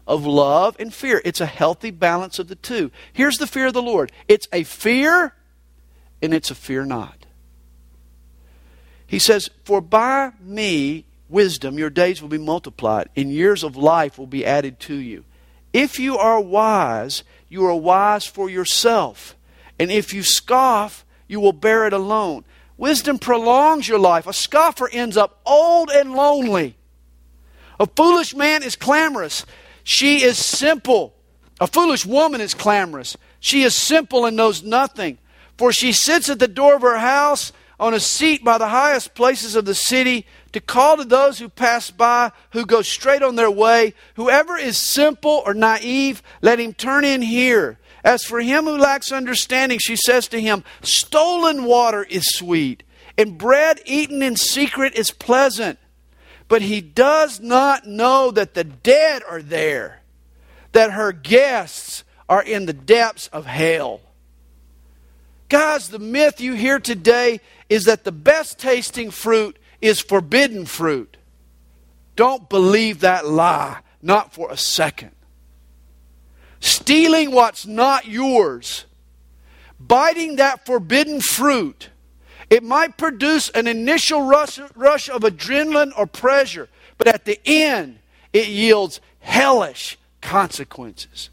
of love and fear. It's a healthy balance of the two. Here's the fear of the Lord. It's a fear and it's a fear not. He says, for by me, wisdom, your days will be multiplied, and years of life will be added to you. If you are wise for yourself. And if you scoff, you will bear it alone. Wisdom prolongs your life. A scoffer ends up old and lonely. A foolish man is clamorous. She is simple. A foolish woman is clamorous. She is simple and knows nothing. For she sits at the door of her house on a seat by the highest places of the city to call to those who pass by, who go straight on their way. Whoever is simple or naive, let him turn in here. As for him who lacks understanding, she says to him, stolen water is sweet, and bread eaten in secret is pleasant. But he does not know that the dead are there, that her guests are in the depths of hell. Guys, the myth you hear today is that the best tasting fruit is forbidden fruit. Don't believe that lie, not for a second. Stealing what's not yours, biting that forbidden fruit, it might produce an initial rush of adrenaline or pleasure, but at the end, it yields hellish consequences.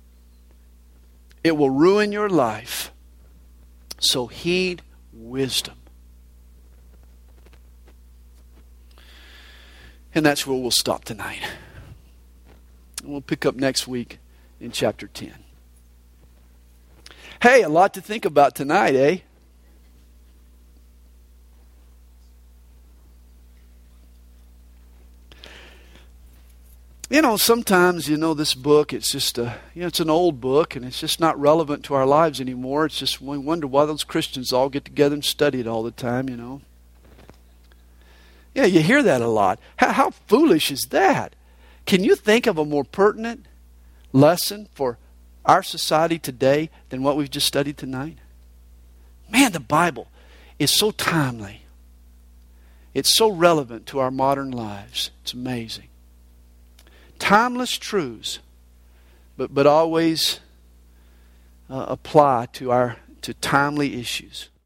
It will ruin your life. So heed wisdom. And that's where we'll stop tonight. And we'll pick up next week in chapter 10. Hey, a lot to think about tonight, eh? You know, sometimes, this book, it's just it's an old book and it's just not relevant to our lives anymore. It's just, we wonder why those Christians all get together and study it all the time, Yeah, you hear that a lot. How foolish is that? Can you think of a more pertinent lesson for our society today than what we've just studied tonight? Man, the Bible is so timely. It's so relevant to our modern lives. It's amazing. Timeless truths, but always apply to timely issues.